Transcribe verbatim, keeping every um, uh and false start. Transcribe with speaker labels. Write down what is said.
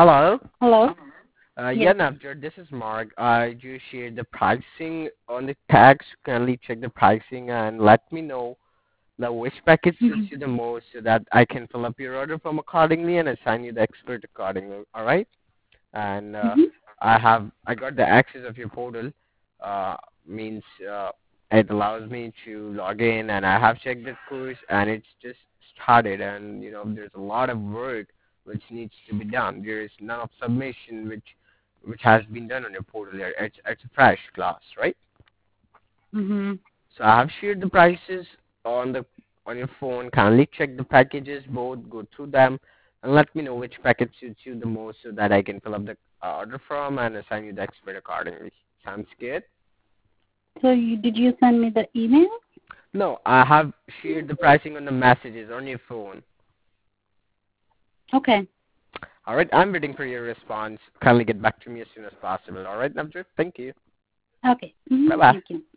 Speaker 1: Hello.
Speaker 2: Hello?
Speaker 1: Uh, yeah,
Speaker 2: Yes.
Speaker 1: Navjot, this is Mark. I just shared the pricing on the tags. Kindly check the pricing and let me know the which package suits
Speaker 2: Mm-hmm.
Speaker 1: you the most so that I can fill up your order from accordingly and assign you the expert accordingly. All right? And uh,
Speaker 2: Mm-hmm.
Speaker 1: I have I got the access of your portal. Uh, means uh, it allows me to log in and I have checked the course and it's just started and you know there's a lot of work which needs to be done. There is none of submission which which has been done on your portal here. It's it's a fresh class, right?
Speaker 2: Mm-hmm.
Speaker 1: So I have shared the prices on the on your phone. Kindly check the packages both, go through them, and let me know which package suits you the most so that I can fill up the uh, order from and assign you the expert accordingly. Sounds good?
Speaker 2: So you did you send me the email?
Speaker 1: No, I have shared the pricing on the messages on your phone.
Speaker 2: Okay.
Speaker 1: All right, I'm waiting for your response. Kindly get back to me as soon as possible. All right, Navjot? Thank you.
Speaker 2: Okay. Mm-hmm.
Speaker 1: Bye-bye.
Speaker 2: Thank you.